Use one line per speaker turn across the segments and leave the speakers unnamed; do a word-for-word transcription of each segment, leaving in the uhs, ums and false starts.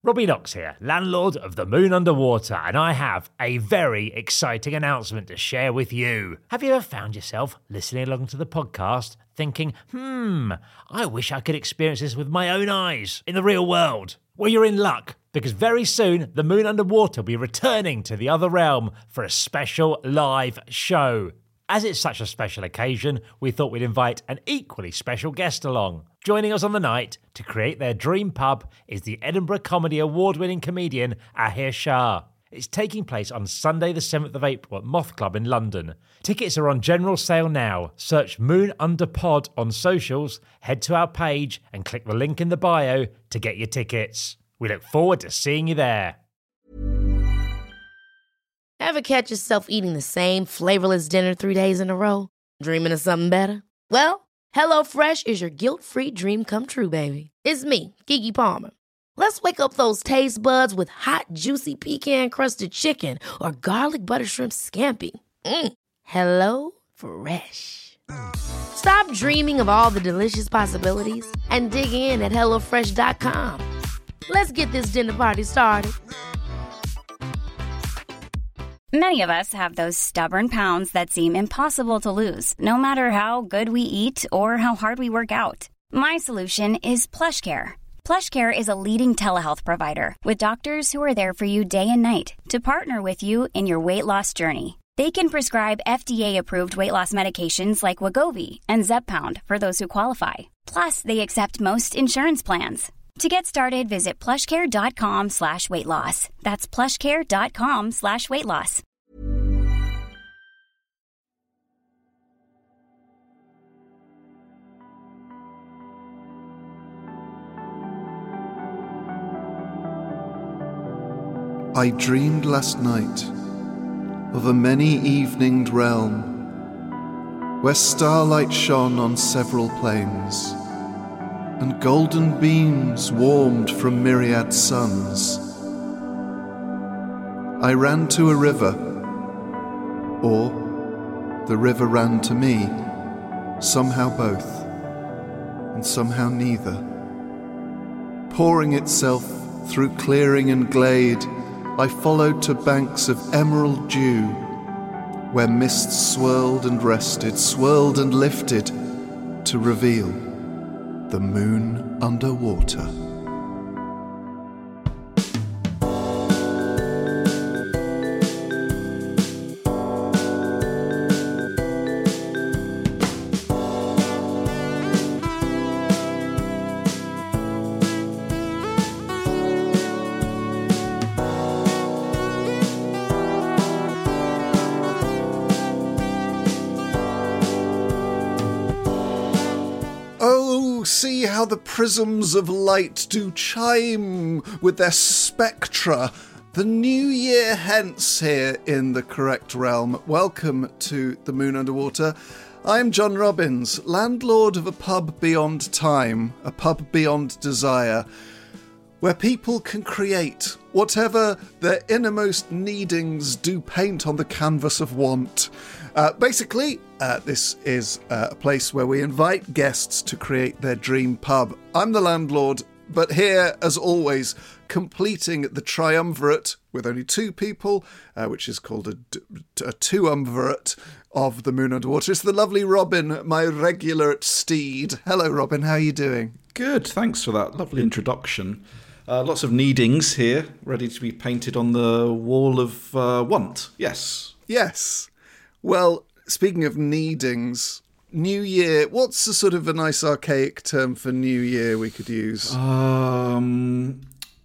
Robbie Knox here, landlord of the Moon Underwater, and I have a very exciting announcement to share with you. Have you ever found yourself listening along to the podcast thinking, hmm, I wish I could experience this with my own eyes in the real world? Well, you're in luck, because very soon the Moon Underwater will be returning to the other realm for a special live show. As it's such a special occasion, we thought we'd invite an equally special guest along. Joining us on the night to create their dream pub is the Edinburgh Comedy Award-winning comedian Ahir Shah. It's taking place on Sunday the seventh of April at Moth Club in London. Tickets are on general sale now. Search Moon Under Pod on socials, head to our page and click the link in the bio to get your tickets. We look forward to seeing you there.
Ever catch yourself eating the same flavorless dinner three days in a row? Dreaming of something better? Well, HelloFresh is your guilt-free dream come true, baby. It's me, Keke Palmer. Let's wake up those taste buds with hot, juicy pecan-crusted chicken or garlic butter shrimp scampi. Mm. Hello Fresh. Stop dreaming of all the delicious possibilities and dig in at hello fresh dot com. Let's get this dinner party started.
Many of us have those stubborn pounds that seem impossible to lose, no matter how good we eat or how hard we work out. My solution is PlushCare. PlushCare is a leading telehealth provider with doctors who are there for you day and night to partner with you in your weight loss journey. They can prescribe F D A-approved weight loss medications like Wegovy and Zepbound for those who qualify. Plus, they accept most insurance plans. To get started, visit plushcare.com slash weight loss. That's plushcare.com slash weight loss.
I dreamed last night of a many-eveninged realm where starlight shone on several plains and golden beams warmed from myriad suns. I ran to a river, or the river ran to me, somehow both, and somehow neither. Pouring itself through clearing and glade, I followed to banks of emerald dew, where mists swirled and rested, swirled and lifted, to reveal the moon underwater. See how the prisms of light do chime with their spectra. The new year hence here in the correct realm. Welcome to the Moon Underwater. I'm John Robbins, landlord of a pub beyond time, a pub beyond desire, where people can create whatever their innermost needings do paint on the canvas of want. Uh, basically, uh, this is uh, a place where we invite guests to create their dream pub. I'm the landlord, but here, as always, completing the triumvirate with only two people, uh, which is called a, a two-umvirate of the Moon Underwater. It's the lovely Robin, my regular steed. Hello, Robin. How are you doing?
Good. Thanks for that lovely introduction. Uh, lots of needings here, ready to be painted on the wall of uh, want. Yes.
Yes. Well, speaking of needings, New Year, what's a sort of a nice archaic term for New Year we could use?
Um,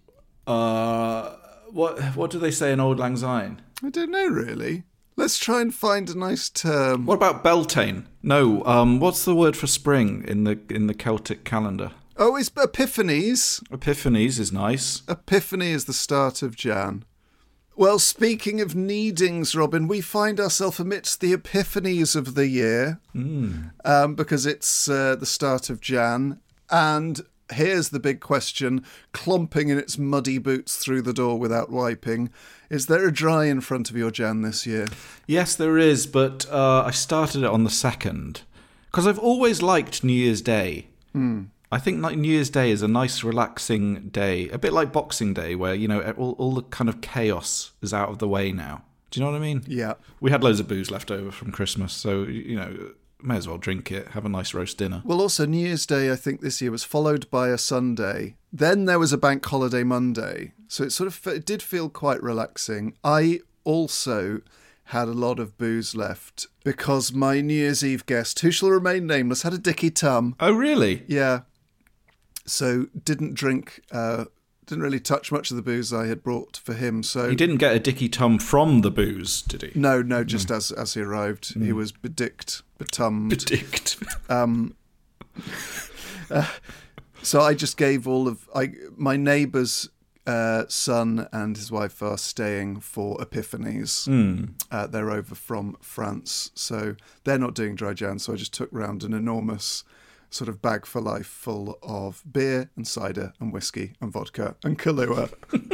uh, what what do they say in Auld Lang Syne?
I don't know, really. Let's try and find a nice term.
What about Beltane? No, um, what's the word for spring in the in the Celtic calendar?
Oh, it's Epiphanies.
Epiphanies is nice.
Epiphany is the start of Jan. Well, speaking of needings, Robin, we find ourselves amidst the epiphanies of the year,
mm.
um, because it's uh, the start of Jan. And here's the big question, clomping in its muddy boots through the door without wiping. Is there a dry in front of your Jan this year?
Yes, there is, but uh, I started it on the second. Because I've always liked New Year's Day.
Mm.
I think like New Year's Day is a nice, relaxing day, a bit like Boxing Day, where, you know, all, all the kind of chaos is out of the way now. Do you know what I mean?
Yeah.
We had loads of booze left over from Christmas, so, you know, may as well drink it, have a nice roast dinner.
Well, also, New Year's Day, I think this year was followed by a Sunday. Then there was a bank holiday Monday. So it sort of it did feel quite relaxing. I also had a lot of booze left because my New Year's Eve guest, who shall remain nameless, had a dicky tum.
Oh, really?
Yeah. So didn't drink, uh, didn't really touch much of the booze I had brought for him. So
He didn't get a dicky tum from the booze, did he?
No, no, just mm. as as he arrived. Mm. He was bedicked, betummed.
Bedicked.
Um, uh, so I just gave all of... I my neighbour's uh, son and his wife are staying for Epiphanies.
Mm.
Uh, they're over from France. So they're not doing dry Jan, so I just took round an enormous sort of bag for life full of beer and cider and whiskey and vodka and Kahlua.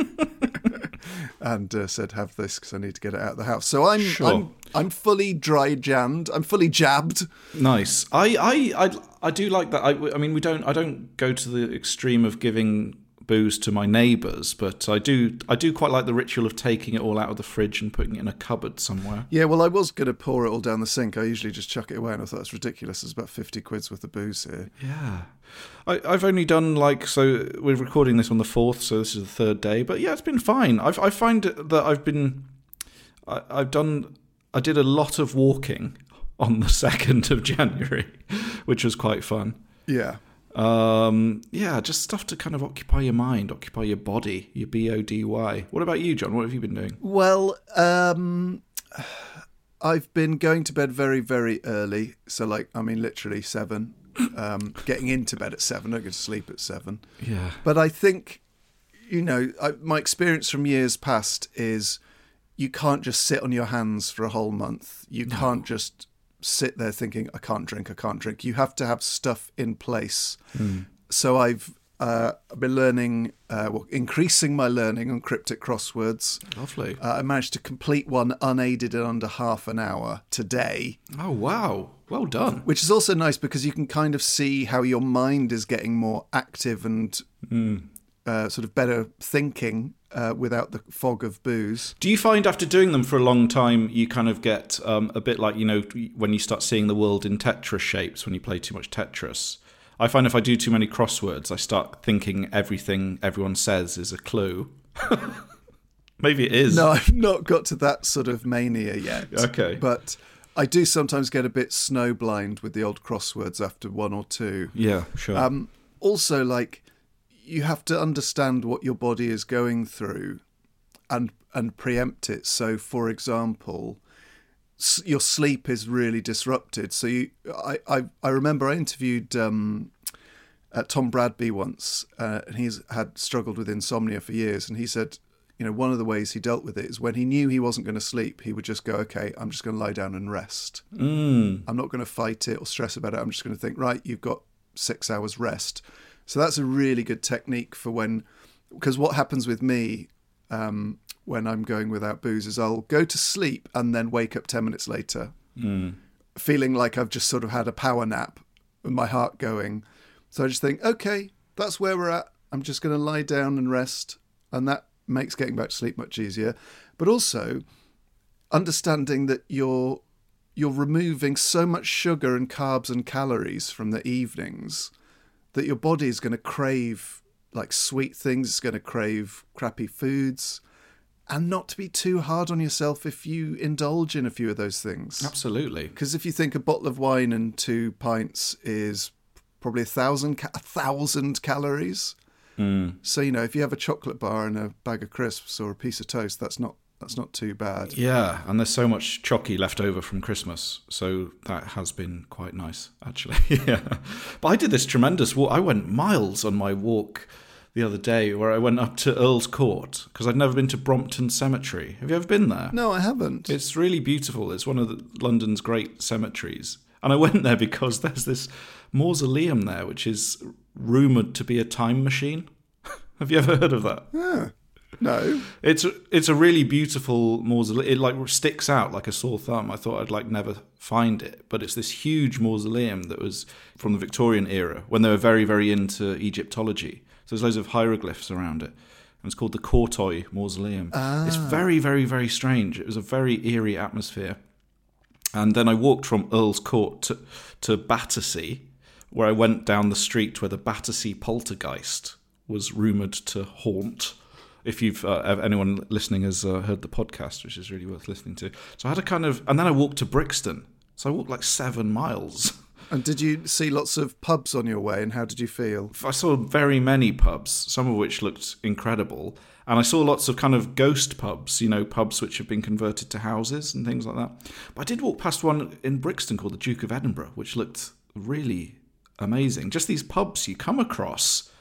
And uh, said, have this because I need to get it out of the house. So I'm
sure.
I'm, I'm fully dry janned. I'm fully jabbed.
Nice. I, I, I, I do like that. I, I mean, we don't. I don't go to the extreme of giving booze to my neighbours, but I do. I do quite like the ritual of taking it all out of the fridge and putting it in a cupboard somewhere.
Yeah. Well, I was going to pour it all down the sink. I usually just chuck it away, and I thought it's ridiculous. There's about fifty quid's worth of booze here.
Yeah. I, I've only done like, so we're recording this on the fourth, so this is the third day, but yeah, it's been fine. I've, I find that I've been, I, I've done, I did a lot of walking on the second of January, which was quite fun.
Yeah.
Um, yeah, just stuff to kind of occupy your mind, occupy your body, your B O D Y. What about you, John? What have you been doing?
Well, um, I've been going to bed very, very early. So like, I mean, literally seven. Um, getting into bed at seven, I go to sleep at seven.
Yeah.
But I think, you know, I, my experience from years past is you can't just sit on your hands for a whole month. You no. can't just sit there thinking, I can't drink, I can't drink. You have to have stuff in place. Mm. So I've uh, been learning, uh, well, increasing my learning on cryptic crosswords.
Lovely.
Uh, I managed to complete one unaided in under half an hour today.
Oh, wow. Well done.
Which is also nice because you can kind of see how your mind is getting more active and mm. uh, sort of better thinking uh, without the fog of booze.
Do you find after doing them for a long time, you kind of get um, a bit like, you know, when you start seeing the world in Tetris shapes when you play too much Tetris? I find if I do too many crosswords, I start thinking everything everyone says is a clue. Maybe it is.
No, I've not got to that sort of mania yet.
Okay.
But I do sometimes get a bit snowblind with the old crosswords after one or two.
Yeah, sure.
Um, also, like, you have to understand what your body is going through and and preempt it. So, for example, s- your sleep is really disrupted. So, you, I, I, I remember I interviewed um, uh, Tom Bradby once, uh, and he's had struggled with insomnia for years, and he said, you know, one of the ways he dealt with it is when he knew he wasn't going to sleep, he would just go, okay, I'm just going to lie down and rest.
Mm.
I'm not going to fight it or stress about it. I'm just going to think, right, you've got six hours rest. So that's a really good technique for when, because what happens with me um, when I'm going without booze is I'll go to sleep and then wake up ten minutes later,
mm.
feeling like I've just sort of had a power nap with my heart going. So I just think, okay, that's where we're at. I'm just going to lie down and rest. And that makes getting back to sleep much easier. But also understanding that you're you're removing so much sugar and carbs and calories from the evenings that your body is going to crave like sweet things, it's going to crave crappy foods, and not to be too hard on yourself if you indulge in a few of those things.
Absolutely.
Because if you think a bottle of wine and two pints is probably a thousand ca- a thousand calories.
Mm.
So, you know, if you have a chocolate bar and a bag of crisps or a piece of toast, that's not that's not too bad.
Yeah, and there's so much chocky left over from Christmas, so that has been quite nice, actually. Yeah, but I did this tremendous walk. I went miles on my walk the other day, where I went up to Earl's Court, because I'd never been to Brompton Cemetery. Have you ever been there?
No, I haven't.
It's really beautiful. It's one of the, London's great cemeteries. And I went there because there's this mausoleum there, which is rumoured to be a time machine. Have you ever heard of that?
Yeah. No.
It's it's a really beautiful mausoleum. It like sticks out like a sore thumb. I thought I'd like never find it, but it's this huge mausoleum that was from the Victorian era when they were very very into Egyptology. So there's loads of hieroglyphs around it, and it's called the Courtoy Mausoleum.
Ah.
It's very very very strange. It was a very eerie atmosphere. And then I walked from Earl's Court to to Battersea, where I went down the street where the Battersea poltergeist was rumoured to haunt. If you've uh, anyone listening has uh, heard the podcast, which is really worth listening to. So I had a kind of, and then I walked to Brixton. So I walked like seven miles.
And did you see lots of pubs on your way, and how did you feel?
I saw very many pubs, some of which looked incredible. And I saw lots of kind of ghost pubs, you know, pubs which have been converted to houses and things like that. But I did walk past one in Brixton called the Duke of Edinburgh, which looked really amazing. Just these pubs you come across.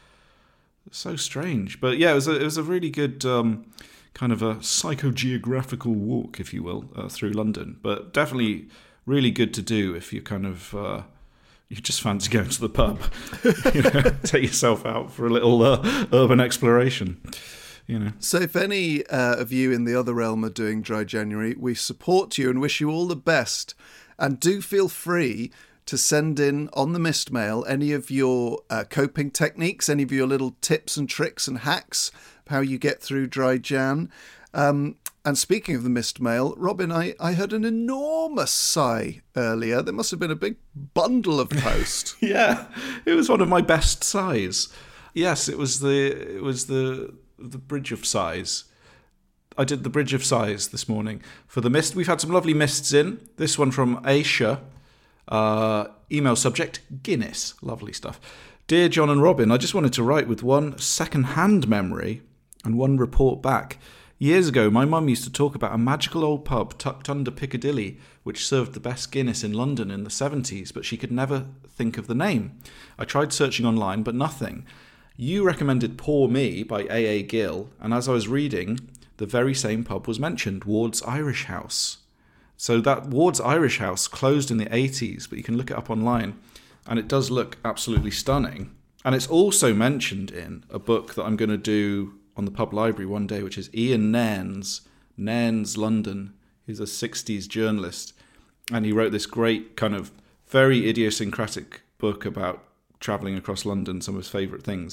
So strange. But yeah, it was a, it was a really good um, kind of a psychogeographical walk, if you will, uh, through London. But definitely really good to do if you kind of... Uh, you just fancy going to the pub. You know, take yourself out for a little uh, urban exploration. You know.
So if any uh, of you in the other realm are doing Dry January, we support you and wish you all the best. And do feel free to send in on the Mist Mail any of your uh, coping techniques, any of your little tips and tricks and hacks, how you get through Dry Jan. Um, and speaking of the Mist Mail, Robin, I, I heard an enormous sigh earlier. There must have been a big bundle of post.
Yeah, it was one of my best sighs. Yes, it was the it was the the Bridge of Sighs. I did the Bridge of Sighs this morning for the Mist. We've had some lovely mists in. This one from Aisha. Uh, email subject, Guinness. Lovely stuff. Dear John and Robin, I just wanted to write with one second-hand memory and one report back. Years ago, my mum used to talk about a magical old pub tucked under Piccadilly, which served the best Guinness in London in the seventies, but she could never think of the name. I tried searching online, but nothing. You recommended Poor Me by A A Gill, and as I was reading, the very same pub was mentioned, Ward's Irish House. So that Ward's Irish House closed in the eighties, but you can look it up online, and it does look absolutely stunning. And it's also mentioned in a book that I'm going to do on the pub library one day, which is Ian Nairn's, Nairn's London. He's a sixties journalist, and he wrote this great kind of very idiosyncratic book about travelling across London, some of his favourite things,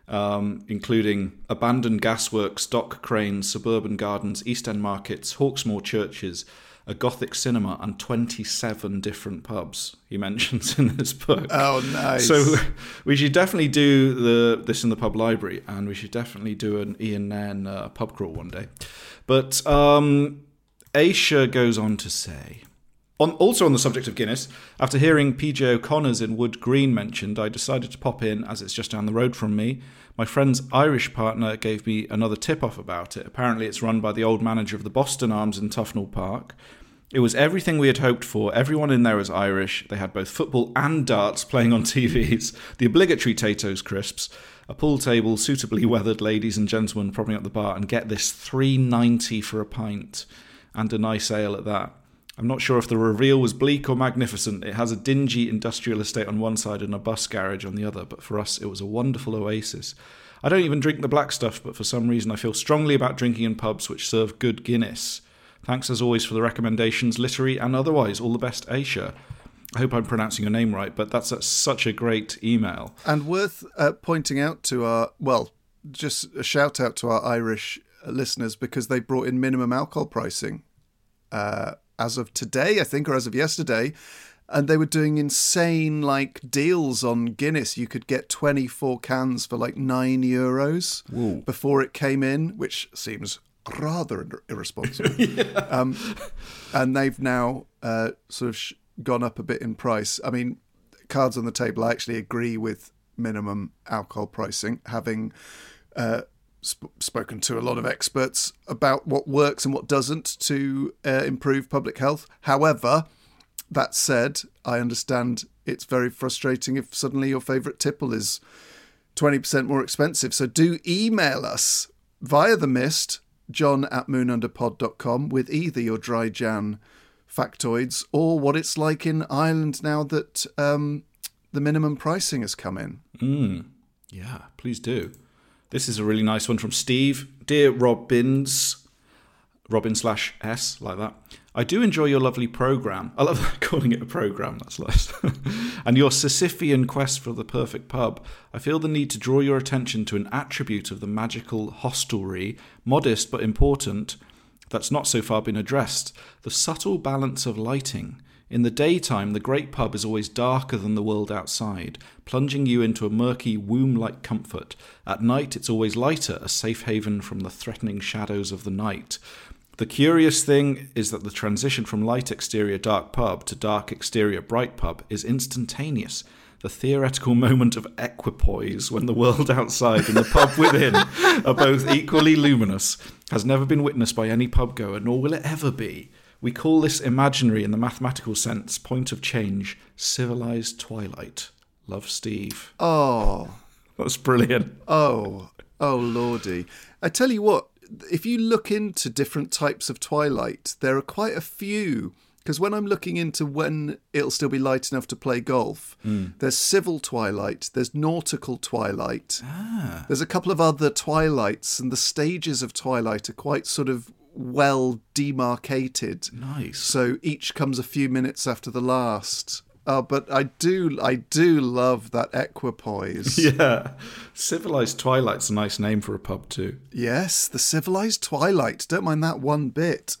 um, including abandoned gasworks, dock cranes, suburban gardens, East End markets, Hawksmoor churches, a Gothic cinema, and twenty-seven different pubs he mentions in this book.
Oh, nice.
So we should definitely do the this in the pub library, and we should definitely do an Ian Nairn uh, pub crawl one day. But um, Aisha goes on to say... On, also on the subject of Guinness, after hearing P J O'Connor's in Wood Green mentioned, I decided to pop in as it's just down the road from me. My friend's Irish partner gave me another tip-off about it. Apparently it's run by the old manager of the Boston Arms in Tufnell Park. It was everything we had hoped for. Everyone in there was Irish. They had both football and darts playing on T Vs, the obligatory Tato's crisps, a pool table, suitably weathered ladies and gentlemen propping up the bar, and get this, three ninety for a pint, and a nice ale at that. I'm not sure if the reveal was bleak or magnificent. It has a dingy industrial estate on one side and a bus garage on the other, but for us it was a wonderful oasis. I don't even drink the black stuff, but for some reason I feel strongly about drinking in pubs which serve good Guinness. Thanks as always for the recommendations, literary and otherwise. All the best, Aisha. I hope I'm pronouncing your name right, but that's a, such a great email.
And worth uh, pointing out to our, well, just a shout out to our Irish listeners, because they brought in minimum alcohol pricing uh, as of today, I think, or as of yesterday. And they were doing insane, like, deals on Guinness. You could get twenty-four cans for like nine euros
Whoa.
before it came in, which seems rather irresponsible.
Yeah.
Um, and they've now uh, sort of sh- gone up a bit in price. I mean, cards on the table, I actually agree with minimum alcohol pricing, having uh, sp- spoken to a lot of experts about what works and what doesn't to uh, improve public health. However, that said, I understand it's very frustrating if suddenly your favourite tipple is twenty percent more expensive. So do email us via the Mist, john at moonunderpod dot com, with either your Dry Jan factoids or what it's like in Ireland now that um, the minimum pricing has come in.
Mm. Yeah, please do. This is a really nice one from Steve. Dear Robbins, Robin slash S, like that. I do enjoy your lovely programme. I love calling it a programme, that's nice. And your Sisyphean quest for the perfect pub. I feel the need to draw your attention to an attribute of the magical hostelry, modest but important, that's not so far been addressed. The subtle balance of lighting. In the daytime, the great pub is always darker than the world outside, plunging you into a murky, womb-like comfort. At night, it's always lighter, a safe haven from the threatening shadows of the night. The curious thing is that the transition from light exterior dark pub to dark exterior bright pub is instantaneous. The theoretical moment of equipoise when the world outside and the pub within are both equally luminous has never been witnessed by any pub goer, nor will it ever be. We call this imaginary in the mathematical sense, point of change, civilized twilight. Love, Steve.
Oh.
That's brilliant.
Oh. Oh, lordy. I tell you what, if you look into different types of twilight, there are quite a few. Because when I'm looking into when it'll still be light enough to play golf, mm. there's civil twilight, there's nautical twilight, ah. there's a couple of other twilights, and the stages of twilight are quite sort of well demarcated.
Nice.
So each comes a few minutes after the last. Uh, but I do I do love that equipoise.
Yeah. Civilized Twilight's a nice name for a pub too.
Yes, the Civilized Twilight. Don't mind that one bit.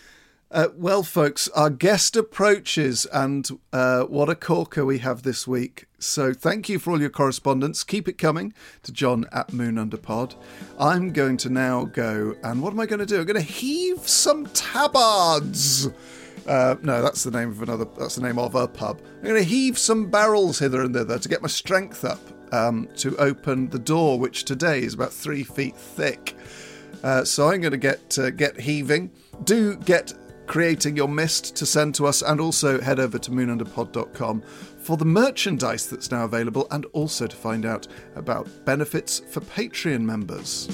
Uh, well, folks, our guest approaches, and uh, what a corker we have this week. So thank you for all your correspondence. Keep it coming to John at Moonunderpod. I'm going to now go, and what am I going to do? I'm going to heave some tabards. Uh, no, that's the name of another. That's the name of a pub. I'm going to heave some barrels hither and thither to get my strength up um, to open the door, which today is about three feet thick. Uh, so I'm going to get uh, get heaving. Do get creating your mist to send to us, and also head over to moonunderpod dot com for the merchandise that's now available, and also to find out about benefits for Patreon members.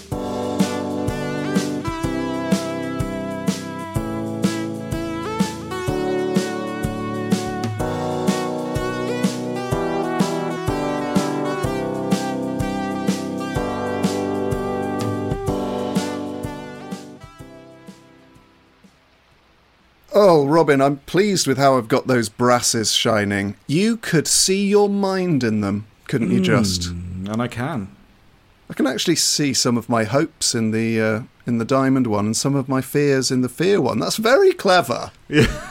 Oh, Robin, I'm pleased with how I've got those brasses shining. You could see your mind in them, couldn't you just?
Mm, and I can.
I can actually see some of my hopes in the uh, in the diamond one and some of my fears in the fear one. That's very clever.
Yeah.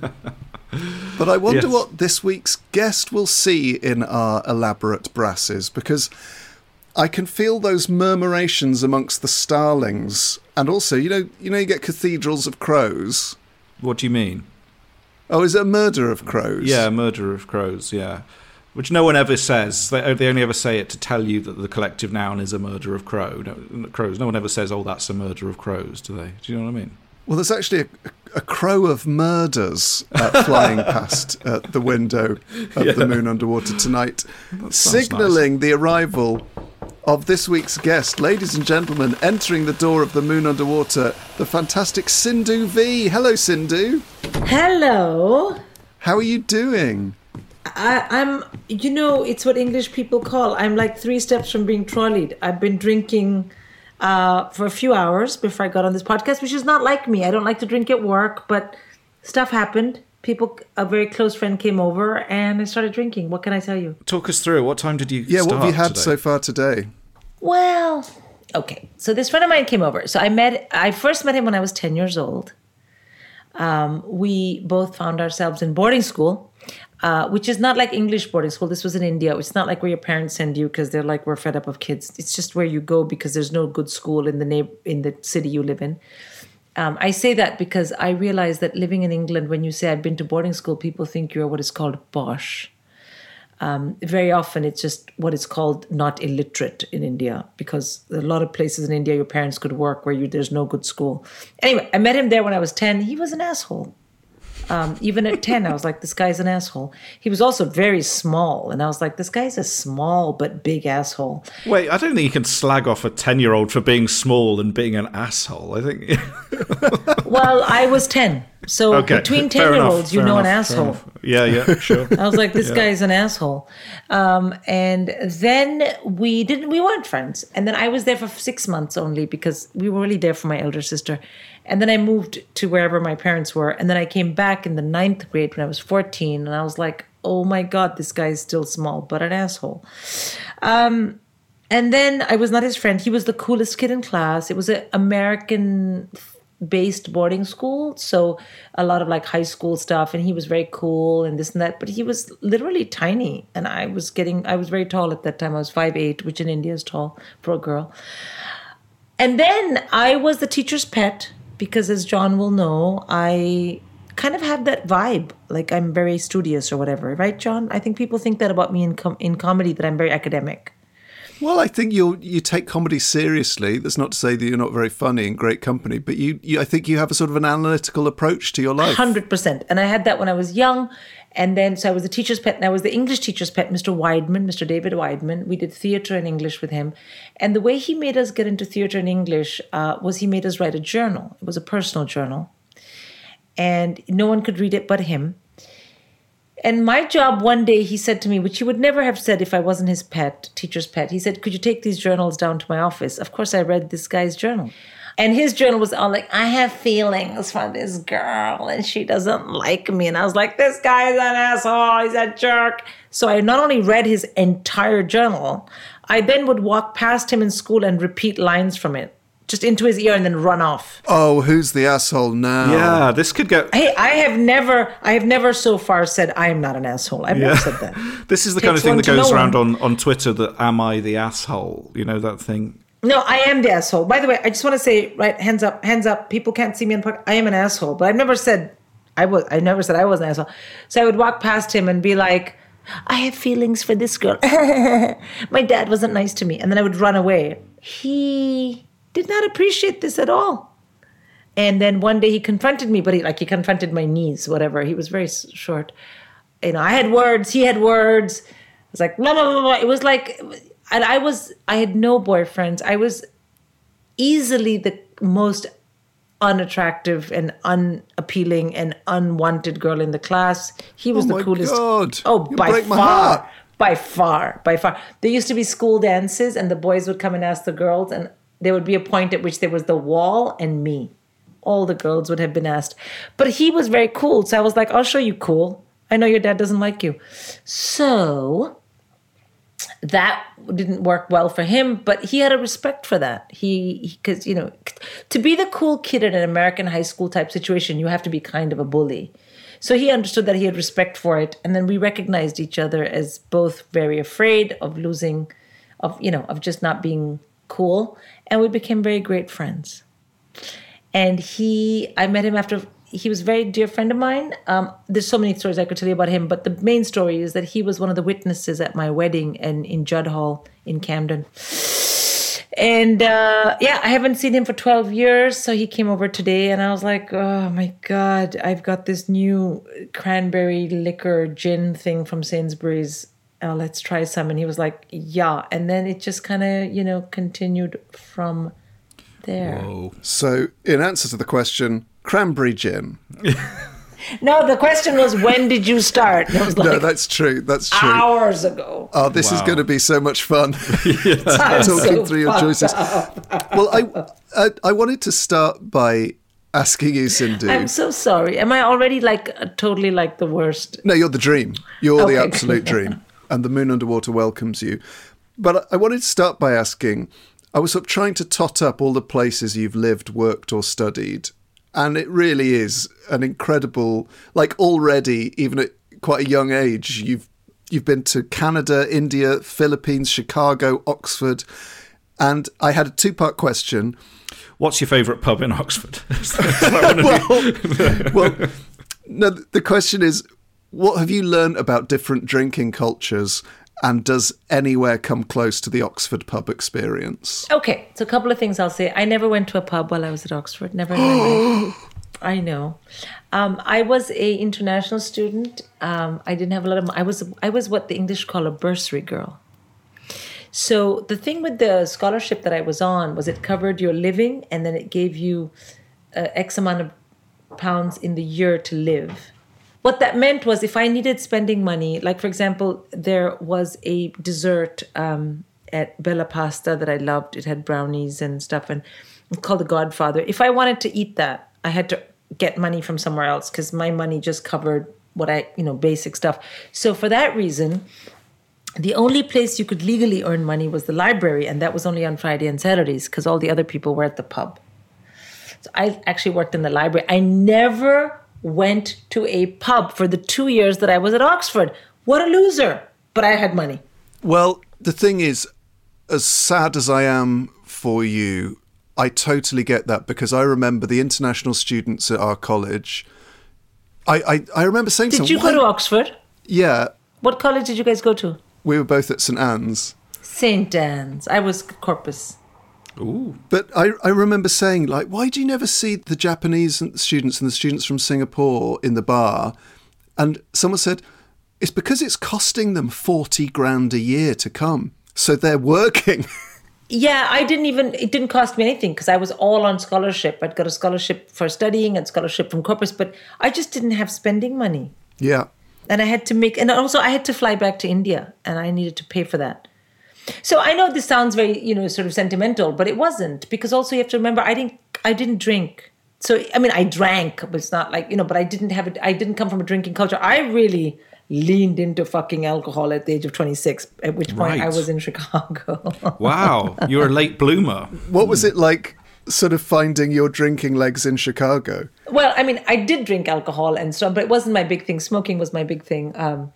But I wonder
yes.
what this week's guest will see in our elaborate brasses, because I can feel those murmurations amongst the starlings. And also, you know, you know, you get cathedrals of crows.
What do you mean?
Oh, is it a murder of crows?
Yeah, murder of crows, yeah. Which no one ever says. They, they only ever say it to tell you that the collective noun is a murder of crow. No, crows. No one ever says, oh, that's a murder of crows, do they? Do you know what I mean?
Well, there's actually a, a crow of murders uh, flying past uh, the window of
yeah.
the Moon Underwater tonight, signalling nice. the arrival of this week's guest. Ladies and gentlemen, entering the door of the Moon Underwater, the fantastic Sindhu V. Hello, Sindhu.
Hello.
How are you doing?
I, I'm, you know, it's what English people call, I'm like three steps from being trolleyed. I've been drinking uh, for a few hours before I got on this podcast, which is not like me. I don't like to drink at work, but stuff happened. People, a very close friend came over and I started drinking. What can I tell you?
Talk us through. What time did you
yeah,
start
what have you had
today?
so far today?
Well, okay. So this friend of mine came over. So I met, I first met him when I was ten years old. Um, we both found ourselves in boarding school, uh, which is not like English boarding school. This was in India. It's not like where your parents send you because they're like, we're fed up of kids. It's just where you go because there's no good school in the na- in the city you live in. Um, I say that because I realize that living in England, when you say I've been to boarding school, people think you're what is called posh. Um, very often it's just what is called not illiterate in India, because a lot of places in India your parents could work where you, there's no good school. Anyway, I met him there when I was ten. He was an asshole. Um, even at ten, I was like, this guy's an asshole. He was also very small. And I was like, this guy's a small but big asshole.
Wait, I don't think you can slag off a ten-year-old for being small and being an asshole. I think...
Well, I was ten. So
Okay,
between
fair
ten-year-olds,
enough,
you
fair
know an
enough, fair
asshole.
enough. Yeah, yeah, sure.
I was like, this guy's an asshole. Um, and then we didn't, we weren't friends. And then I was there for six months only because we were really there for my elder sister. And then I moved to wherever my parents were. And then I came back in the ninth grade when I was fourteen. And I was like, oh my God, this guy is still small, but an asshole. Um, and then I was not his friend. He was the coolest kid in class. It was an American based boarding school, so a lot of like high school stuff, and he was very cool and this and that, but he was literally tiny, and I was getting I was very tall at that time. I was five eight, which in India is tall for a girl. And then I was the teacher's pet because, as John will know, I kind of have that vibe, like I'm very studious or whatever, right, John? I think people think that about me in com- in comedy, that I'm very academic.
Well, I think you you take comedy seriously. That's not to say that you're not very funny and great company, but you, you I think you have a sort of an analytical approach to your life.
one hundred percent. And I had that when I was young. And then, so I was the teacher's pet, and I was the English teacher's pet, Mister Weidman, Mister David Weidman. We did theater and English with him. And the way he made us get into theater and English uh, was he made us write a journal. It was a personal journal. And no one could read it but him. And my job one day, he said to me, which he would never have said if I wasn't his pet, teacher's pet. He said, could you take these journals down to my office? Of course, I read this guy's journal. And his journal was all like, I have feelings for this girl and she doesn't like me. And I was like, this guy is an asshole. He's a jerk. So I not only read his entire journal, I then would walk past him in school and repeat lines from it, just into his ear and then run off.
Oh, who's the asshole now?
Yeah, this could get...
Hey, I have never, I have never so far said I am not an asshole. I've never said that.
This is the
Takes
kind of thing
one
that
to
goes
know
around
one.
on, on Twitter, that am I the asshole? You know, that thing.
No, I am the asshole. By the way, I just want to say, right, hands up, hands up. People can't see me on the podcast. I am an asshole, but I've never said I was. I never said I was an asshole. So I would walk past him and be like, I have feelings for this girl. My dad wasn't nice to me, and then I would run away. He did not appreciate this at all. And then one day he confronted me, but he like he confronted my knees, whatever. He was very short. You know, I had words. He had words. It was like blah blah blah blah. It was like. And I was, I had no boyfriends. I was easily the most unattractive and unappealing and unwanted girl in the class. He was
Oh
the
my
coolest.
God.
Oh,
You
by
break my
far.
heart.
By far, by far. There used to be school dances and the boys would come and ask the girls, and there would be a point at which there was the wall and me. All the girls would have been asked. But he was very cool. So I was like, I'll show you cool. I know your dad doesn't like you. So... that didn't work well for him, but he had a respect for that. He, because, you know, to be the cool kid in an American high school type situation, you have to be kind of a bully. So he understood that he had respect for it. And then we recognized each other as both very afraid of losing, of, you know, of just not being cool. And we became very great friends. And he, I met him after... He was a very dear friend of mine. Um, there's so many stories I could tell you about him, but the main story is that he was one of the witnesses at my wedding and in Judd Hall in Camden. And uh, yeah, I haven't seen him for twelve years, so he came over today, and I was like, oh my God, I've got this new cranberry liquor gin thing from Sainsbury's. Uh, let's try some. And he was like, yeah. And then it just kind of, you know, continued from there.
Whoa.
So, in answer to the question, cranberry gin.
No, the question was, when did you start? And it was like
No, that's true. That's true.
hours ago.
Oh, this is
Wow.
going to be so much fun.
I'm
Talking
so
through your
fucked
choices.
up.
Well, I, I I wanted to start by asking you, Sindhu.
I'm so sorry. Am I already like uh, totally like the worst?
No, you're the dream. You're
Okay.
the absolute dream. And the Moon Underwater welcomes you. But I wanted to start by asking, I was sort of trying to tot up all the places you've lived, worked or studied. And it really is an incredible, like already, even at quite a young age, you've you've been to Canada, India, Philippines, Chicago, Oxford. And I had a two-part question.
What's your favourite pub in Oxford? Is that one of you?
Well, no, the question is, what have you learned about different drinking cultures, and does anywhere come close to the Oxford pub experience?
Okay, so a couple of things I'll say. I never went to a pub while I was at Oxford. Never in my life. I know. Um, I was a international student. Um, I didn't have a lot of. I was I was what the English call a bursary girl. So the thing with the scholarship that I was on was it covered your living, and then it gave you uh, X amount of pounds in the year to live. What that meant was if I needed spending money, like for example, there was a dessert um, at Bella Pasta that I loved. It had brownies and stuff, and it's called the Godfather. If I wanted to eat that, I had to get money from somewhere else because my money just covered what I, you know, basic stuff. So for that reason, the only place you could legally earn money was the library, and that was only on Friday and Saturdays because all the other people were at the pub. So I actually worked in the library. I never went to a pub for the two years that I was at Oxford. What a loser. But I had money.
Well, the thing is, as sad as I am for you, I totally get that, because I remember the international students at our college. I, I, I remember saying
did
to them,
you go to Oxford?
Yeah.
What college did you guys go to?
We were both at St Anne's.
Saint Anne's. I was Corpus.
Ooh.
But I, I remember saying, like, why do you never see the Japanese students and the students from Singapore in the bar? And someone said, it's because it's costing them forty grand a year to come. So they're working.
Yeah, I didn't even, it didn't cost me anything because I was all on scholarship. I'd got a scholarship for studying and scholarship from Corpus, but I just didn't have spending money.
Yeah.
And I had to make, and also I had to fly back to India and I needed to pay for that. So I know this sounds very, you know, sort of sentimental, but it wasn't, because also you have to remember, I didn't, I didn't drink. So, I mean, I drank, but it's not like, you know, but I didn't have it. I didn't come from a drinking culture. I really leaned into fucking alcohol at the age of twenty-six, at which point
Right.
I was in Chicago.
Wow, you're a late bloomer.
What was it like sort of finding your drinking legs in Chicago?
Well, I mean, I did drink alcohol and stuff, but it wasn't my big thing. Smoking was my big thing. Um,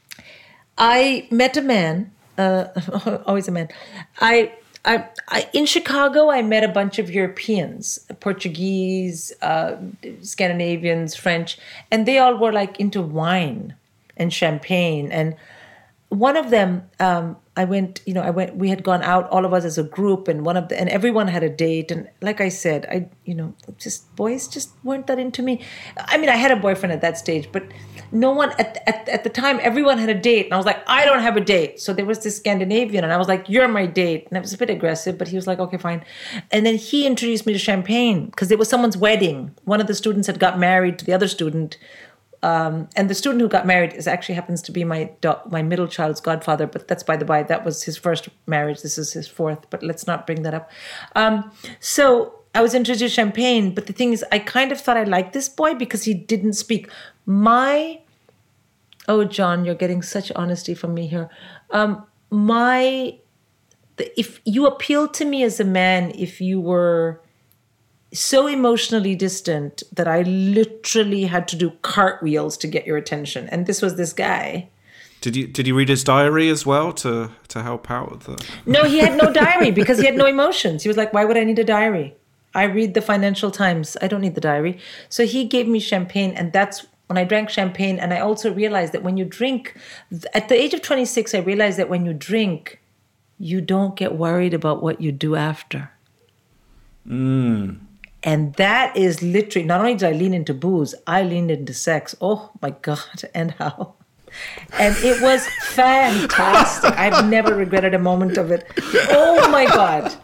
I met a man, uh, always a man. I, I, I, in Chicago, I met a bunch of Europeans, Portuguese, uh, Scandinavians, French, and they all were like into wine and champagne. And one of them, um, I went, you know, I went, we had gone out, all of us as a group, and one of the, and everyone had a date. And like I said, I, you know, just, boys just weren't that into me. I mean, I had a boyfriend at that stage, but no one, at, at, at the time, everyone had a date. And I was like, I don't have a date. So there was this Scandinavian, and I was like, you're my date. And I was a bit aggressive, but he was like, okay, fine. And then he introduced me to champagne because it was someone's wedding. One of the students had got married to the other student. Um, and the student who got married is actually happens to be my do- my middle child's godfather, but that's by the by. That was his first marriage. This is his fourth, but let's not bring that up. Um, so I was introduced to champagne, but the thing is, I kind of thought I liked this boy because he didn't speak. My, oh, John, you're getting such honesty from me here. Um, my, the, if you appealed to me as a man, if you were so emotionally distant that I literally had to do cartwheels to get your attention. And this was this guy.
Did you did you read his diary as well to to help out with the?
No, he had no diary because he had no emotions. He was like, why would I need a diary? I read the Financial Times. I don't need the diary. So he gave me champagne, and that's when I drank champagne. And I also realized that when you drink, at the age of twenty-six, I realized that when you drink, you don't get worried about what you do after.
Mm.
And that is literally, not only did I lean into booze, I leaned into sex. Oh my God, and how. And it was fantastic. I've never regretted a moment of it. Oh my God.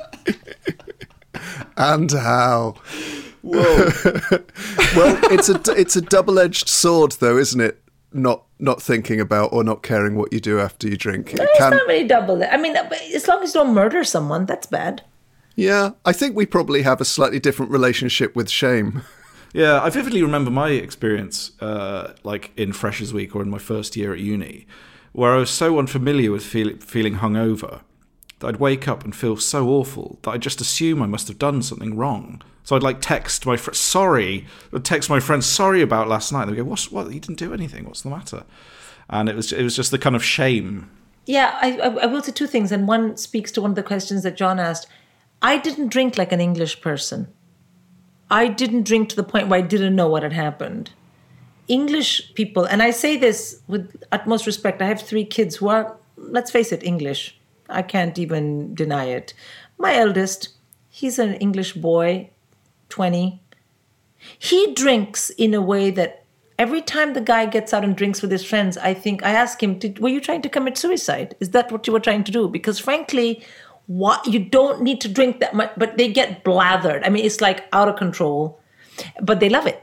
And how. Whoa. Well, it's a, it's a double-edged sword, though, isn't it? Not not thinking about or not caring what you do after you drink. It
It's
can...
not really double. I mean, as long as you don't murder someone, that's bad.
Yeah, I think we probably have a slightly different relationship with shame.
Yeah, I vividly remember my experience, uh, like in Freshers Week or in my first year at uni, where I was so unfamiliar with feel- feeling hungover that I'd wake up and feel so awful that I'd just assume I must have done something wrong. So I'd like text my friend, sorry, I'd text my friend, sorry about last night. They'd go, What's, what, you didn't do anything, what's the matter? And it was it was just the kind of shame.
Yeah, I, I, I will say two things, and one speaks to one of the questions that John asked. I didn't drink like an English person. I didn't drink to the point where I didn't know what had happened. English people, and I say this with utmost respect, I have three kids who are, let's face it, English. I can't even deny it. My eldest, he's an English boy, twenty. He drinks in a way that every time the guy gets out and drinks with his friends, I think, I ask him, Did, were you trying to commit suicide? Is that what you were trying to do? Because frankly, what, you don't need to drink that much, but they get blathered. I mean, it's like out of control, but they love it.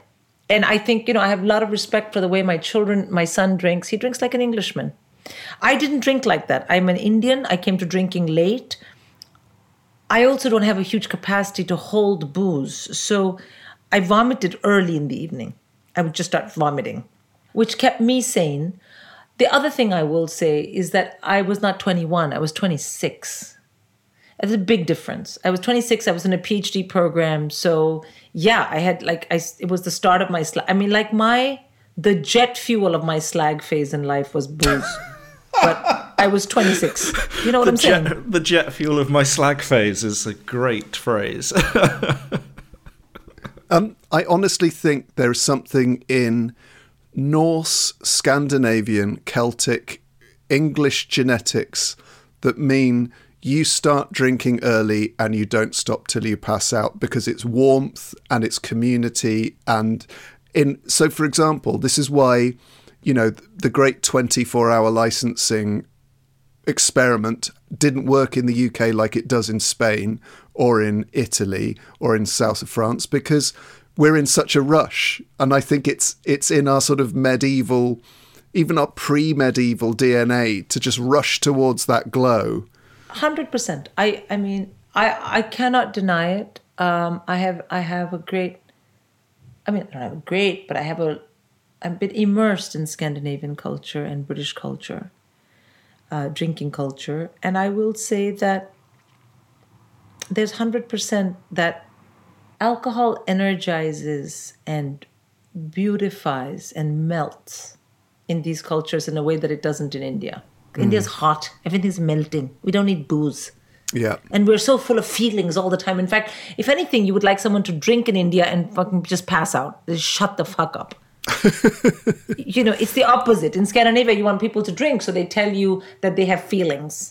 And I think, you know, I have a lot of respect for the way my children, my son drinks. He drinks like an Englishman. I didn't drink like that. I'm an Indian. I came to drinking late. I also don't have a huge capacity to hold booze. So I vomited early in the evening. I would just start vomiting, which kept me sane. The other thing I will say is that I was not twenty-one. I was twenty-six. There's a big difference. I was twenty-six. I was in a PhD program. So yeah, I had like, I, it was the start of my, slag. I mean, like my, the jet fuel of my slag phase in life was booze. But I was twenty-six. You know what
the
I'm
jet,
saying?
The jet fuel of my slag phase is a great phrase.
um, I honestly think there is something in Norse, Scandinavian, Celtic, English genetics that mean you start drinking early and you don't stop till you pass out, because it's warmth and it's community. And in so, for example, this is why, you know, the great twenty-four hour licensing experiment didn't work in the U K like it does in Spain or in Italy or in south of France, because we're in such a rush. And I think it's it's in our sort of medieval, even our pre-medieval D N A to just rush towards that glow.
one hundred percent. I, I mean, I, I cannot deny it. Um, I have I have a great, I mean, I don't have a great, but I have a, I'm a bit immersed in Scandinavian culture and British culture, uh, drinking culture. And I will say that there's one hundred percent that alcohol energizes and beautifies and melts in these cultures in a way that it doesn't in India. Mm. India's hot. Everything's melting. We don't need booze.
Yeah.
And we're so full of feelings all the time. In fact, if anything, you would like someone to drink in India and fucking just pass out. Just shut the fuck up. You know, it's the opposite. In Scandinavia, you want people to drink, so they tell you that they have feelings.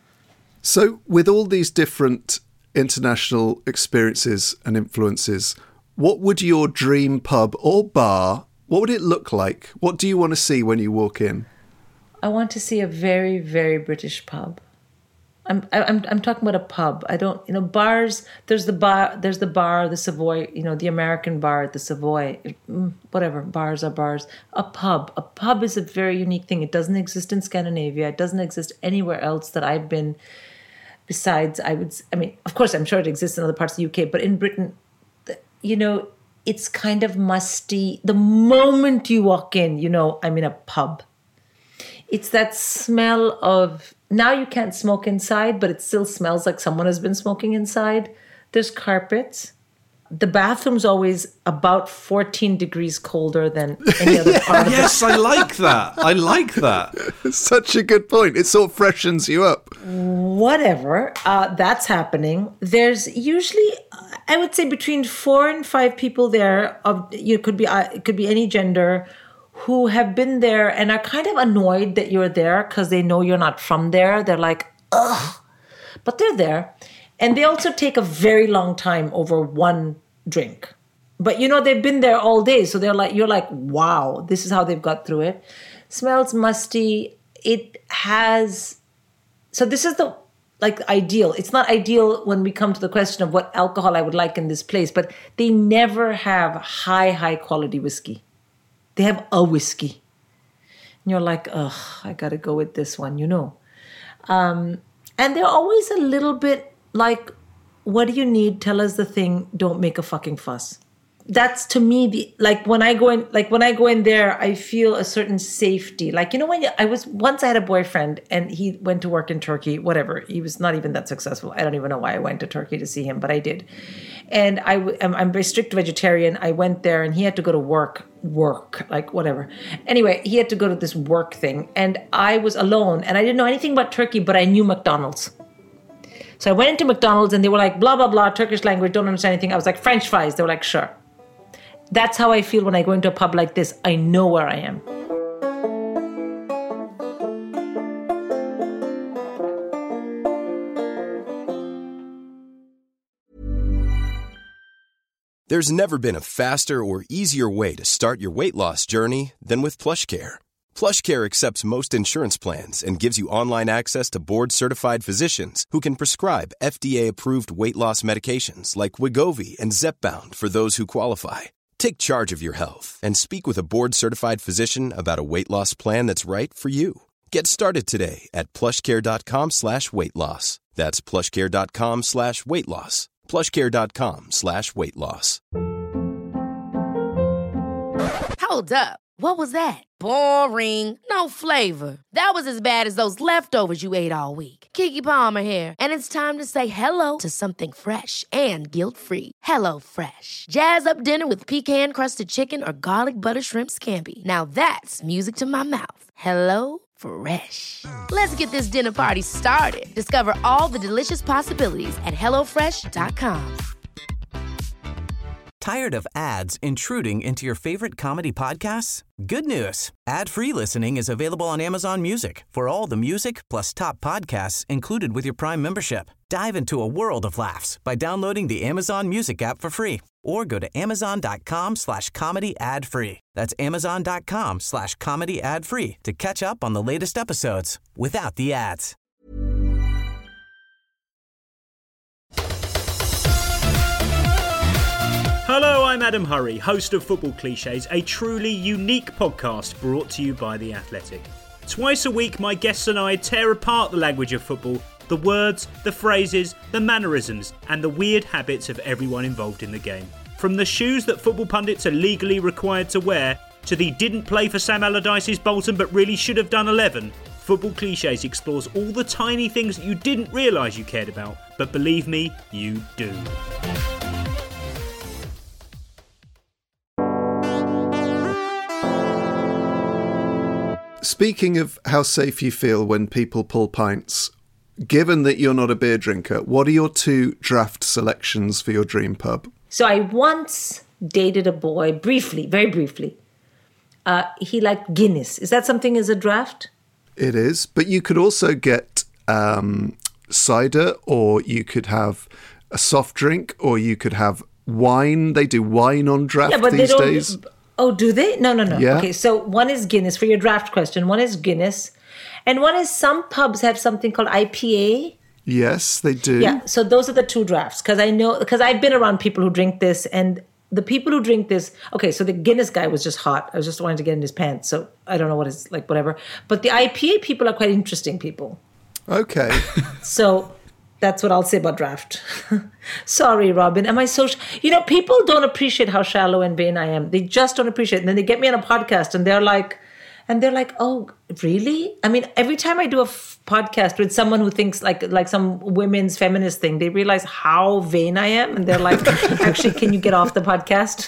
So with all these different international experiences and influences, what would your dream pub or bar, what would it look like? What do you want to see when you walk in?
I want to see a very, very British pub. I'm I'm I'm talking about a pub. I don't, you know, bars. There's the bar. There's the bar, the Savoy. You know, the American bar at the Savoy. Whatever, bars are bars. A pub. A pub is a very unique thing. It doesn't exist in Scandinavia. It doesn't exist anywhere else that I've been. Besides, I would. I mean, of course, I'm sure it exists in other parts of the U K, but in Britain, you know, it's kind of musty. The moment you walk in, you know, I'm in a pub. It's that smell of, now you can't smoke inside, but it still smells like someone has been smoking inside. There's carpets. The bathroom's always about fourteen degrees colder than any other
yeah.
part of
Yes,
it.
I like that. I like that.
Such a good point. It sort of freshens you up.
Whatever. Uh, that's happening. There's usually, I would say, between four and five people there. Of you could be, uh, it could be any gender, who have been there and are kind of annoyed that you're there because they know you're not from there. They're like, ugh. But they're there. And they also take a very long time over one drink. But, you know, they've been there all day. So they're like, you're like, wow, this is how they've got through it. Smells musty. It has... So this is the, like, ideal. It's not ideal when we come to the question of what alcohol I would like in this place. But they never have high, high quality whiskey. They have a whiskey. And you're like, ugh, I got to go with this one, you know. Um, and they're always a little bit like, what do you need? Tell us the thing. Don't make a fucking fuss. That's to me, the like when I go in, like when I go in there, I feel a certain safety. Like, you know, when you, I was, once I had a boyfriend and he went to work in Turkey, whatever. He was not even that successful. I don't even know why I went to Turkey to see him, but I did. And I, I'm, I'm a very strict vegetarian. I went there and he had to go to work, work, like whatever. Anyway, he had to go to this work thing. And I was alone and I didn't know anything about Turkey, but I knew McDonald's. So I went into McDonald's and they were like, blah, blah, blah, Turkish language, don't understand anything. I was like, French fries. They were like, sure. That's how I feel when I go into a pub like this. I know where I am.
There's never been a faster or easier way to start your weight loss journey than with PlushCare. PlushCare accepts most insurance plans and gives you online access to board-certified physicians who can prescribe F D A-approved weight loss medications like Wegovy and Zepbound for those who qualify. Take charge of your health and speak with a board-certified physician about a weight loss plan that's right for you. Get started today at plushcare.com slash weight loss. That's plushcare.com slash weight loss. plushcare.com slash weight loss.
Hold up. What was that? Boring. No flavor. That was as bad as those leftovers you ate all week. Keke Palmer here, and it's time to say hello to something fresh and guilt-free. Hello Fresh. Jazz up dinner with pecan-crusted chicken or garlic butter shrimp scampi. Now that's music to my mouth. Hello Fresh. Let's get this dinner party started. Discover all the delicious possibilities at hello fresh dot com.
Tired of ads intruding into your favorite comedy podcasts? Good news. Ad-free listening is available on Amazon Music for all the music plus top podcasts included with your Prime membership. Dive into a world of laughs by downloading the Amazon Music app for free or go to amazon.com slash comedy ad free. That's amazon.com slash comedy ad free to catch up on the latest episodes without the ads.
Hello, I'm Adam Hurrey, host of Football Clichés, a truly unique podcast brought to you by The Athletic. Twice a week, my guests and I tear apart the language of football, the words, the phrases, the mannerisms, and the weird habits of everyone involved in the game. From the shoes that football pundits are legally required to wear, to the didn't play for Sam Allardyce's Bolton but really should have done eleven, Football Clichés explores all the tiny things that you didn't realise you cared about, but believe me, you do.
Speaking of how safe you feel when people pull pints, given that you're not a beer drinker, what are your two draft selections for your dream pub?
So I once dated a boy, briefly, very briefly. Uh, he liked Guinness. Is that something as a draft?
It is, but you could also get um, cider, or you could have a soft drink, or you could have wine. They do wine on draft
yeah, but
these
they don't,
days.
Oh, do they? No, no, no.
Yeah.
Okay, so one is Guinness for your draft question. One is Guinness. And one is some pubs have something called I P A.
Yes, they do.
Yeah, so those are the two drafts. Because I know, because I've been around people who drink this, and the people who drink this, okay, so the Guinness guy was just hot. I was just wanting to get in his pants. So I don't know what it's like, whatever. But the I P A people are quite interesting people.
Okay.
So that's what I'll say about draft. Sorry, Robin. Am I so... Sh- you know, people don't appreciate how shallow and vain I am. They just don't appreciate it. And then they get me on a podcast and they're like... And they're like, oh, really? I mean, every time I do a f- podcast with someone who thinks like like some women's feminist thing, they realize how vain I am. And they're like, actually, can you get off the podcast?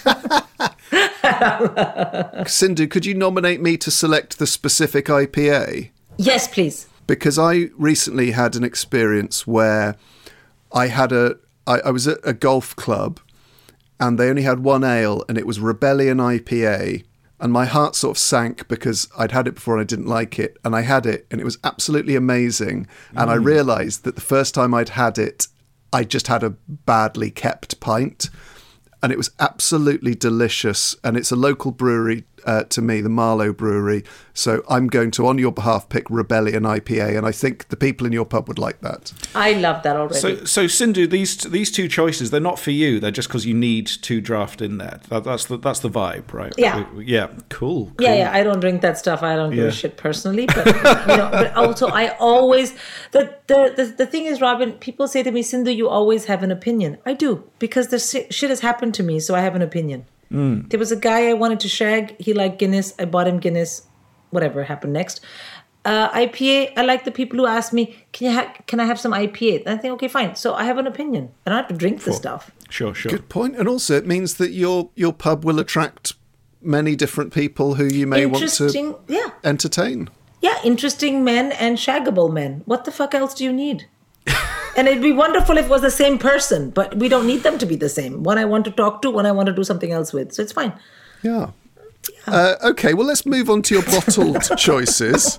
Sindhu, could you nominate me to select the specific I P A?
Yes, please.
Because I recently had an experience where I had a, I, I was at a golf club and they only had one ale and it was Rebellion I P A. And my heart sort of sank because I'd had it before and I didn't like it. And I had it and it was absolutely amazing. And mm. I realised that the first time I'd had it, I just had a badly kept pint. And it was absolutely delicious. And it's a local brewery uh, to me, the Marlow Brewery. So I'm going to, on your behalf, pick Rebellion I P A. And I think the people in your pub would like that.
I love that already.
So, so Sindhu, these these two choices, they're not for you. They're just because you need two draft in there. That, that's, the, that's the vibe, right?
Yeah.
Yeah, cool, cool.
Yeah, yeah. I don't drink that stuff. I don't give
Yeah.
a shit personally. But, you know, but also I always... The, the, the, the thing is, Robin, people say to me, Sindhu, you always have an opinion. I do. Because the shit has happened to me, so I have an opinion. Mm. There was a guy I wanted to shag. He liked Guinness. I bought him Guinness. Whatever happened next. Uh, I P A, I like the people who ask me, can you ha- can I have some I P A? And I think, okay, fine. So I have an opinion. I don't have to drink the stuff.
Sure, sure.
Good point. And also it means that your your pub will attract many different people who you may want to
yeah.
entertain.
Yeah, interesting men and shaggable men. What the fuck else do you need? And it'd be wonderful if it was the same person, but we don't need them to be the same. One I want to talk to, one I want to do something else with. So it's fine.
Yeah. yeah. Uh, okay, well, let's move on to your bottled choices.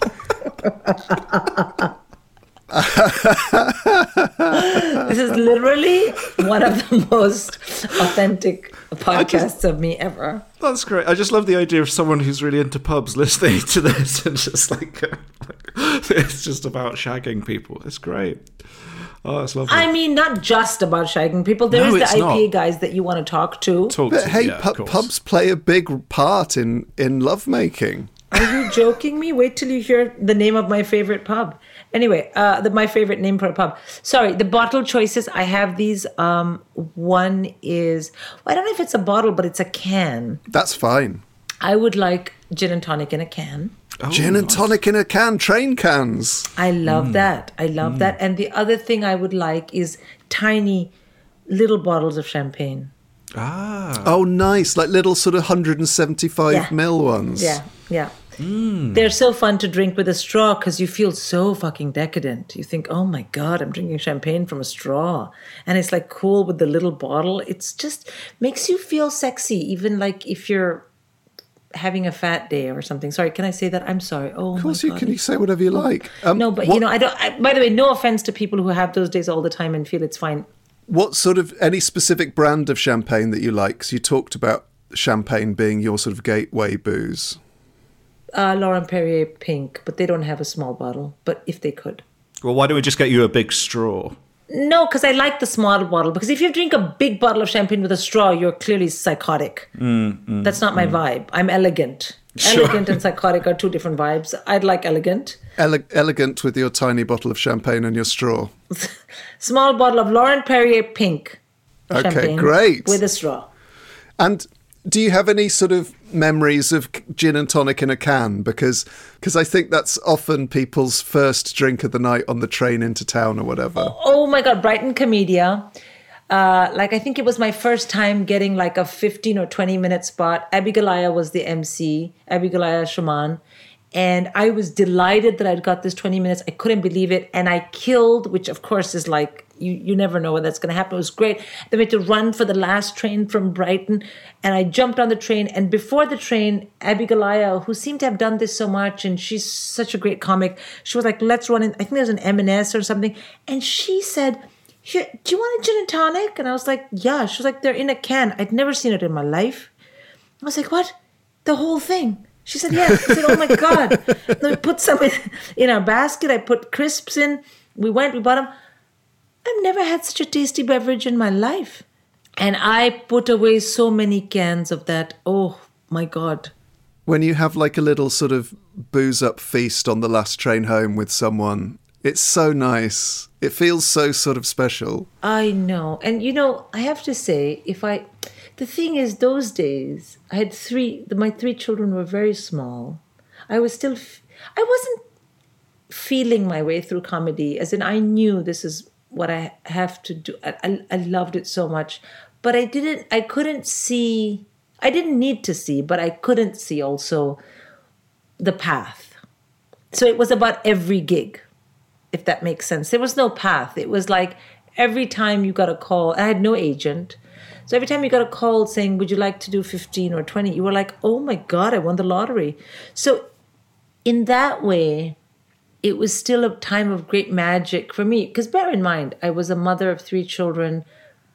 This is literally one of the most authentic podcasts just, of me ever.
That's great. I just love the idea of someone who's really into pubs listening to this and just like, it's just about shagging people. It's great. Oh, that's lovely.
I mean, not just about shagging people. There
No,
is
it's
the I P A
not.
guys that you want to talk to.
Talk
But
to-
hey,
yeah, of
pu-
course.
pubs play a big part in, in lovemaking.
Are you joking me? Wait till you hear the name of my favorite pub. Anyway, uh, the, my favorite name for a pub. Sorry, the bottle choices. I have these. Um, one is, well, I don't know if it's a bottle, but it's a can.
That's fine.
I would like gin and tonic in a can.
Oh,
Gin and
nice.
tonic in a can, train cans.
I love that. I love that. And the other thing I would like is tiny little bottles of champagne.
Ah.
Oh, nice. Like little sort of one hundred seventy-five
Yeah.
mil ones.
Yeah, yeah. They're so fun to drink with a straw because you feel so fucking decadent. You think, oh my God, I'm drinking champagne from a straw. And it's like cool with the little bottle. It's just makes you feel sexy, even like if you're having a fat day or something. Sorry, can I say that? I'm sorry. Oh,
Of course,
my
you
God.
can you say whatever you like. Um,
No, but
what,
you know, I don't. I, by the way, no offense to people who have those days all the time and feel it's fine.
what sort of any specific brand of champagne that you like? 'Cause you talked about champagne being your sort of gateway booze.
Uh, Laurent Perrier Pink, but they don't have a small bottle. But if they could.
Well, why don't we just get you a big straw?
No, because I like the small bottle. Because if you drink a big bottle of champagne with a straw, you're clearly psychotic. That's not my vibe. I'm elegant.
Sure.
Elegant and psychotic are two different vibes. I'd like elegant.
Ele- elegant with your tiny bottle of champagne and your straw.
Small bottle of Laurent Perrier Pink
Okay,
champagne
great.
with a straw.
And do you have any sort of memories of gin and tonic in a can? Because because I think that's often people's first drink of the night on the train into town or whatever.
Oh my God, Brighton Comedia. Uh, like, I think it was my first time getting like a fifteen or twenty minute spot. Abby Galaya was the M C, Abby Galaya Shaman. And I was delighted that I'd got this twenty minutes. I couldn't believe it. And I killed, which of course is like, you, you never know when that's going to happen. It was great. Then we had to run for the last train from Brighton. And I jumped on the train. And before the train, Abby Galaya, who seemed to have done this so much, and she's such a great comic, she was like, let's run in. I think there's an M and S or something. And she said, Here, do you want a gin and tonic? And I was like, yeah. She was like, they're in a can. I'd never seen it in my life. I was like, what? The whole thing? She said, yeah. I said, oh my God. Let me put some in, in our basket. I put crisps in. We went, we bought them. I've never had such a tasty beverage in my life. And I put away so many cans of that. Oh my God.
When you have like a little sort of booze up feast on the last train home with someone, it's so nice. It feels so sort of special.
I know. And, you know, I have to say, if I... The thing is, those days, I had three... My three children were very small. I was still... I wasn't feeling my way through comedy, as in I knew this is what I have to do. I, I, I loved it so much. But I didn't... I couldn't see... I didn't need to see, but I couldn't see also the path. So it was about every gig, if that makes sense. There was no path. It was like every time you got a call, I had no agent. So every time you got a call saying, would you like to do fifteen or twenty? You were like, oh my God, I won the lottery. So in that way, it was still a time of great magic for me. Because bear in mind, I was a mother of three children.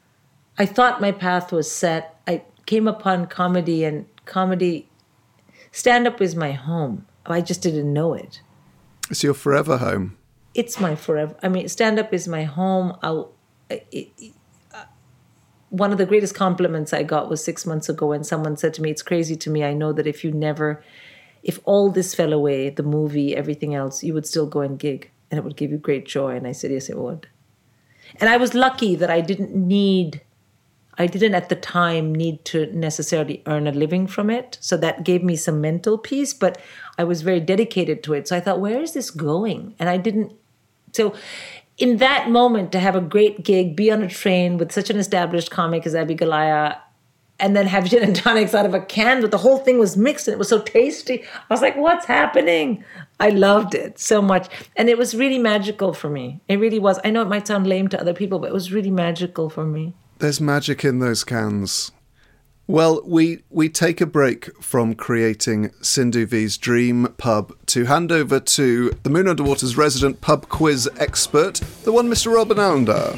I thought my path was set. I came upon comedy, and comedy, stand-up is my home. I just didn't know it.
It's your forever home.
It's my forever. I mean, stand-up is my home. I'll, it, it, uh, one of the greatest compliments I got was six months ago when someone said to me, it's crazy to me. I know that if you never, if all this fell away, the movie, everything else, you would still go and gig and it would give you great joy. And I said, yes, it would. And I was lucky that I didn't need, I didn't at the time need to necessarily earn a living from it. So that gave me some mental peace, but I was very dedicated to it. So I thought, where is this going? And I didn't. So in that moment, to have a great gig, be on a train with such an established comic as Abby Galaya, and then have gin and tonics out of a can, but the whole thing was mixed and it was so tasty. I was like, what's happening? I loved it so much. And it was really magical for me. It really was. I know it might sound lame to other people, but it was really magical for me.
There's magic in those cans. Well, we, we take a break from creating Sindhu V's dream pub to hand over to the Moon Underwater's resident pub quiz expert, the one Mister Robin Allender.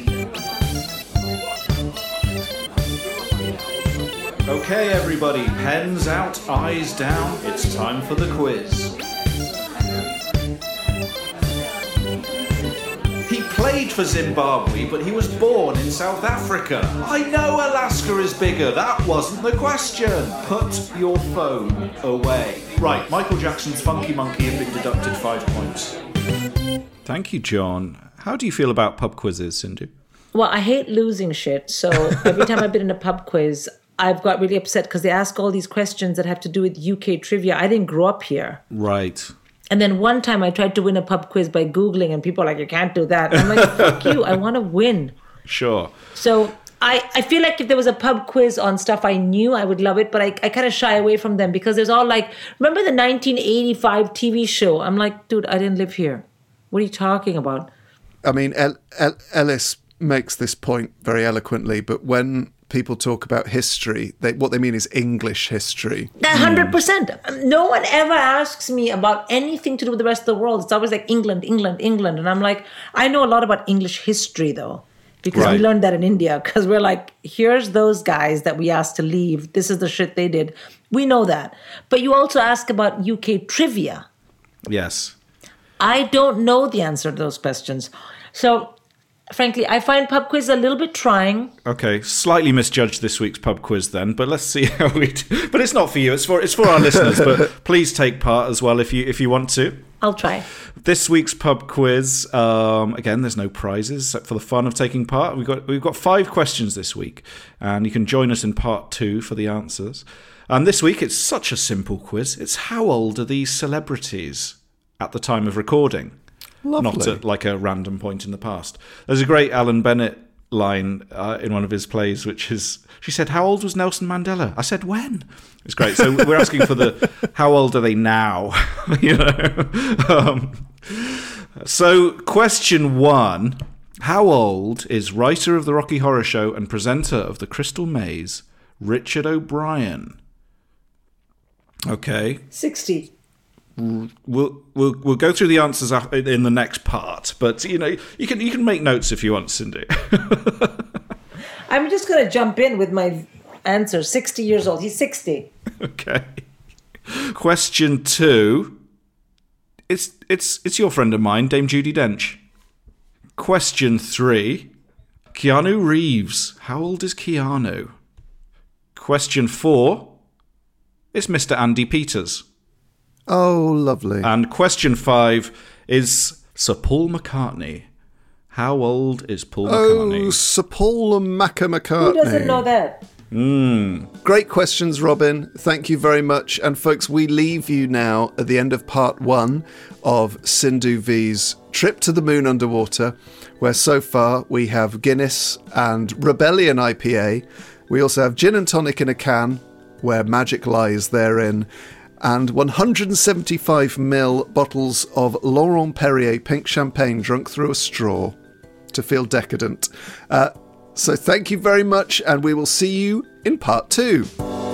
Okay, everybody, pens out, eyes down. It's time for the quiz. He played played for Zimbabwe, but he was born in South Africa. I know Alaska is bigger. That wasn't the question. Put your phone away. Right, Michael Jackson's Funky Monkey have been deducted five points. Thank you, John. How do you feel about pub quizzes, Sindhu?
Well, I hate losing shit. So every time I've been in a pub quiz, I've got really upset because they ask all these questions that have to do with U K trivia. I didn't grow up here.
Right.
And then one time I tried to win a pub quiz by Googling and people are like, you can't do that. I'm like, fuck you. I want to win.
Sure.
So I, I feel like if there was a pub quiz on stuff I knew, I would love it. But I, I kind of shy away from them because there's all like, remember the nineteen eighty-five T V show? I'm like, dude, I didn't live here. What are you talking about? I
mean, El- El- Ellis makes this point very eloquently, but when people talk about history, they, what they mean is English history.
one hundred percent. No one ever asks me about anything to do with the rest of the world. It's always like England, England, England. And I'm like, I know a lot about English history, though, because right. we learned that in India, because we're like, here's those guys that we asked to leave. This is the shit they did. We know that. But you also ask about U K trivia.
Yes.
I don't know the answer to those questions. So, frankly, I find pub quiz a little bit trying.
Okay, slightly misjudged this week's pub quiz then, but let's see how we do. But it's not for you, it's for it's for our listeners, but please take part as well if you if you want to.
I'll try.
This week's pub quiz, um, again, there's no prizes except for the fun of taking part. We've got we've got five questions this week, and you can join us in part two for the answers. And this week, it's such a simple quiz. It's how old are these celebrities at the time of recording?
Lovely.
Not at like a random point in the past. There's a great Alan Bennett line uh, in one of his plays, which is, she said, how old was Nelson Mandela? I said, when? It's great. So we're asking for the, how old are they now? you know. Um, so question one, how old is writer of The Rocky Horror Show and presenter of The Crystal Maze, Richard O'Brien? Okay.
sixty.
We'll we'll we'll go through the answers in the next part, but you know you can you can make notes if you want, Cindy.
I'm just going to jump in with my answer. sixty years old. He's sixty.
Okay. Question two. It's it's it's your friend of mine, Dame Judi Dench. Question three. Keanu Reeves. How old is Keanu? Question four. It's Mister Andy Peters.
Oh, lovely.
And question five is Sir Paul McCartney. How old is Paul McCartney?
Oh, Sir Paul Macca McCartney.
Who doesn't know that?
Mm.
Great questions, Robin. Thank you very much. And folks, we leave you now at the end of part one of Sindhu V's Trip to the Moon Underwater, where so far we have Guinness and Rebellion I P A. We also have gin and tonic in a can, where magic lies therein, and one hundred seventy-five milliliters bottles of Laurent Perrier pink champagne drunk through a straw to feel decadent. Uh, so thank you very much, and we will see you in part two.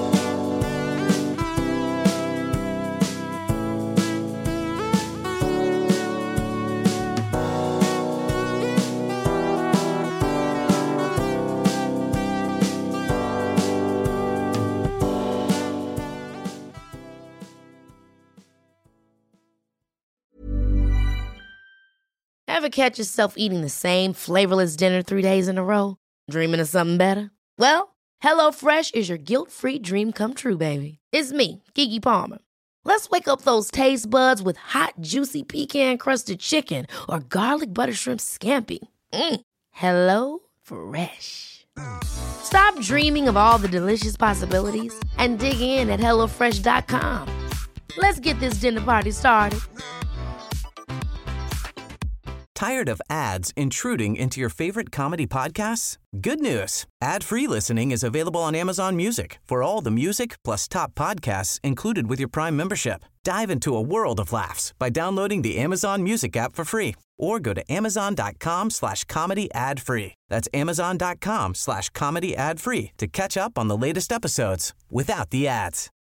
Ever catch yourself eating the same flavorless dinner three days in a row? Dreaming of something better? Well, HelloFresh is your guilt-free dream come true, baby. It's me, Keke Palmer. Let's wake up those taste buds with hot, juicy pecan-crusted chicken or garlic butter shrimp scampi. Mm. Hello Fresh. Stop dreaming of all the delicious possibilities and dig in at hello fresh dot com. Let's get this dinner party started.
Tired of ads intruding into your favorite comedy podcasts? Good news. Ad-free listening is available on Amazon Music for all the music plus top podcasts included with your Prime membership. Dive into a world of laughs by downloading the Amazon Music app for free or go to amazon.com slash comedy ad free. That's amazon.com slash comedy ad free to catch up on the latest episodes without the ads.